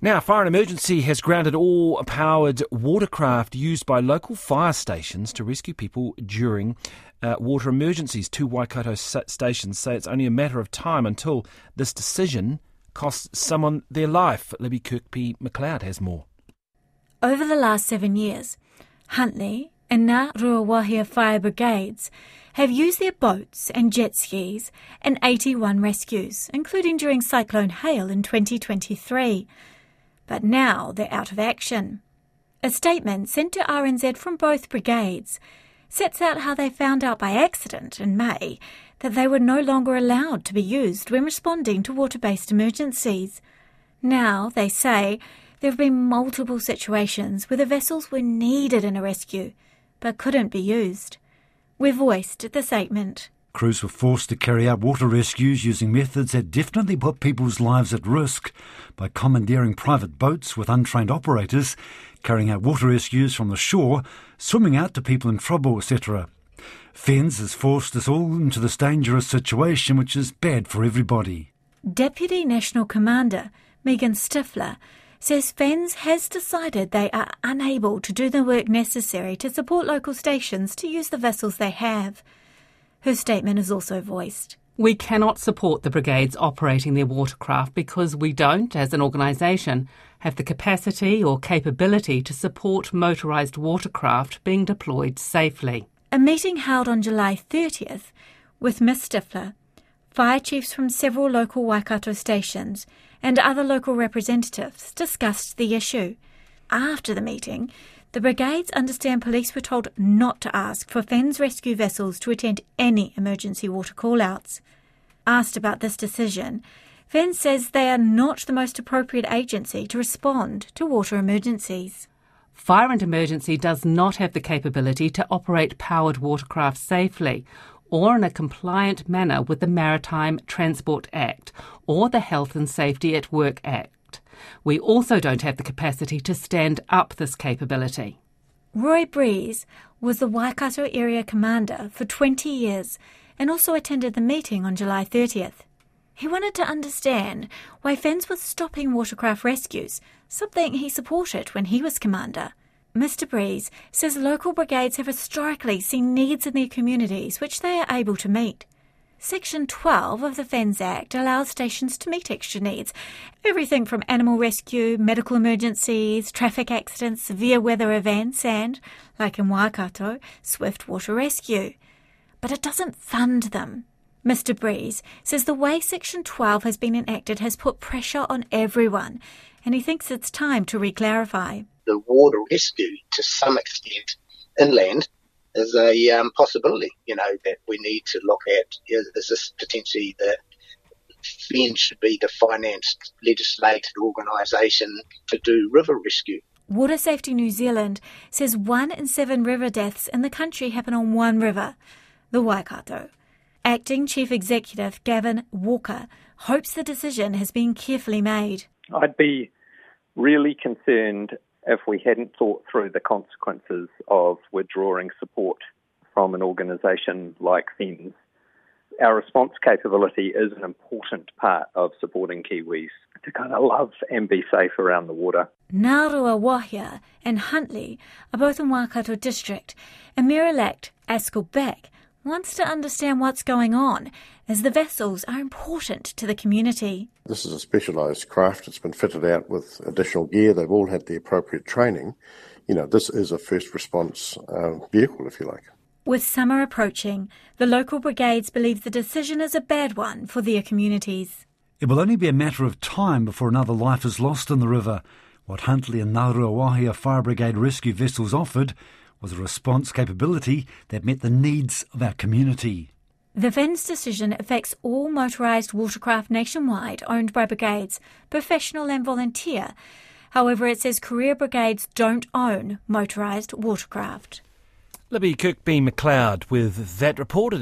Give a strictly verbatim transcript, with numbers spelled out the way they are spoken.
Now, Fire and Emergency has grounded all powered watercraft used by local fire stations to rescue people during uh, water emergencies. Two Waikato s- stations say it's only a matter of time until this decision costs someone their life. Libby Kirkby-McLeod has more. Over the last seven years, Huntly and Ngā Ruawahia fire brigades have used their boats and jet skis in eighty-one rescues, including during Cyclone Hale in twenty twenty-three. But now they're out of action. A statement sent to R N Z from both brigades sets out how they found out by accident in May that they were no longer allowed to be used when responding to water-based emergencies. Now, they say, there have been multiple situations where the vessels were needed in a rescue but couldn't be used. We voiced the statement. Crews were forced to carry out water rescues using methods that definitely put people's lives at risk by commandeering private boats with untrained operators, carrying out water rescues from the shore, swimming out to people in trouble, et cetera. FENZ has forced us all into this dangerous situation, which is bad for everybody. Deputy National Commander Megan Stifler says FENZ has decided they are unable to do the work necessary to support local stations to use the vessels they have. Her statement is also voiced. We cannot support the brigades operating their watercraft because we don't, as an organisation, have the capacity or capability to support motorised watercraft being deployed safely. A meeting held on July thirtieth with Miss Stifler, fire chiefs from several local Waikato stations and other local representatives discussed the issue. After the meeting, the brigades understand police were told not to ask for FENZ rescue vessels to attend any emergency water call-outs. Asked about this decision, FENZ says they are not the most appropriate agency to respond to water emergencies. Fire and Emergency does not have the capability to operate powered watercraft safely or in a compliant manner with the Maritime Transport Act or the Health and Safety at Work Act. We also don't have the capacity to stand up this capability. Roy Breeze was the Waikato area commander for twenty years and also attended the meeting on July thirtieth. He wanted to understand why FENZ was stopping watercraft rescues, something he supported when he was commander. Mister Breeze says local brigades have historically seen needs in their communities which they are able to meet. Section twelve of the FENZ Act allows stations to meet extra needs, everything from animal rescue, medical emergencies, traffic accidents, severe weather events and, like in Waikato, swift water rescue. But it doesn't fund them. Mister Breeze says the way Section twelve has been enacted has put pressure on everyone, and he thinks it's time to re-clarify. The water rescue, to some extent, inland, is a um, possibility, you know, that we need to look at. Is, is this potentially the FENZ should be the financed, legislated organisation to do river rescue? Water Safety New Zealand says one in seven river deaths in the country happen on one river, the Waikato. Acting Chief Executive Gavin Walker hopes the decision has been carefully made. I'd be really concerned if we hadn't thought through the consequences of withdrawing support from an organisation like FENZ. Our response capability is an important part of supporting Kiwis to kind of love and be safe around the water. Ngā Ruawahia and Huntly are both in Waikato District, and Mayor-elect Askell Beck wants to understand what's going on, as the vessels are important to the community. This is a specialised craft. It's been fitted out with additional gear. They've all had the appropriate training. You know, this is a first response uh, vehicle, if you like. With summer approaching, the local brigades believe the decision is a bad one for their communities. It will only be a matter of time before another life is lost in the river. What Huntly and Ngā Ruawahia Fire Brigade rescue vessels offered was a response capability that met the needs of our community. The FENZ decision affects all motorised watercraft nationwide owned by brigades, professional and volunteer. However, it says career brigades don't own motorised watercraft. Libby Kirkby-McLeod with that reported.